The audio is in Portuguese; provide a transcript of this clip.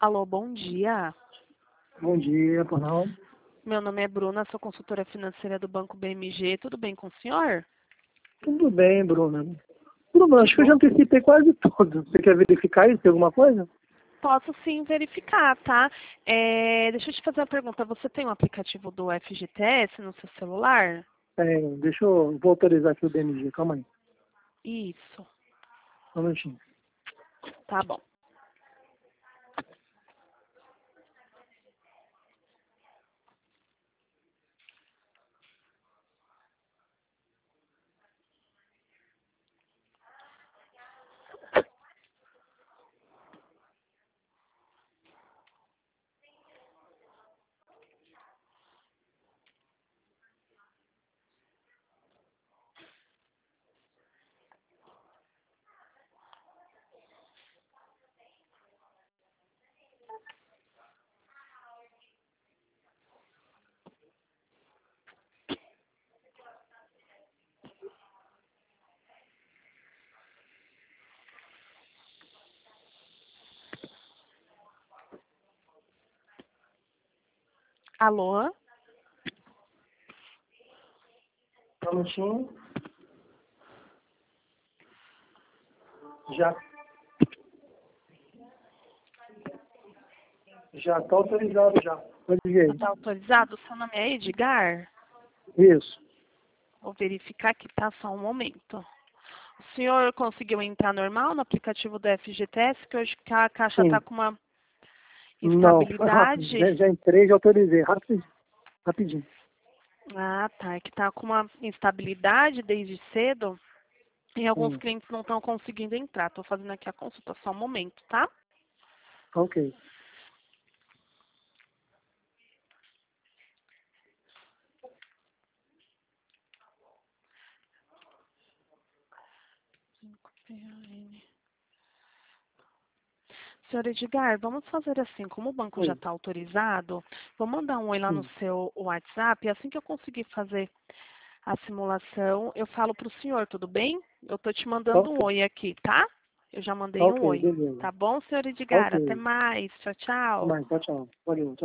Alô, bom dia. Bom dia, Panal. Meu nome é Bruna, sou consultora financeira do Banco BMG. Tudo bem com o senhor? Tudo bem, Bruna. Bruna, acho que eu já bom. antecipei quase tudo. Você quer verificar isso? Tem alguma coisa? Posso sim verificar, tá? Deixa eu te fazer uma pergunta. Você tem um aplicativo do FGTS no seu celular? Tem. Vou autorizar aqui o DMG. Calma aí. Isso, Só um minutinho. tá bom. Alô? Só um minutinho. Já. Já está autorizado já. Pode ver Já aí. está autorizado? O seu nome é Edgar? Isso. Vou verificar que tá só um momento. O senhor conseguiu entrar normal no aplicativo do FGTS, que hoje a caixa está Sim. com uma Não, foi rápido. instabilidade? Já entrei, já autorizei. Rapidinho. Rapidinho. Ah, tá. É que tá com uma instabilidade desde cedo e alguns Sim. clientes não estão conseguindo entrar. Tô fazendo aqui a consulta só um momento, tá? Ok. Senhor Edgar, vamos fazer assim, como o banco já Oi. está autorizado, vou mandar um oi lá no Sim. seu WhatsApp, e assim que eu conseguir fazer a simulação, eu falo para o senhor, tudo bem? Eu tô te mandando Ok. um oi aqui, tá? Eu já mandei Ok, um oi. beleza. Tá bom, senhor Edgar? Ok. Até mais. Tchau, Até tchau. mais. Tchau, tchau. Valeu.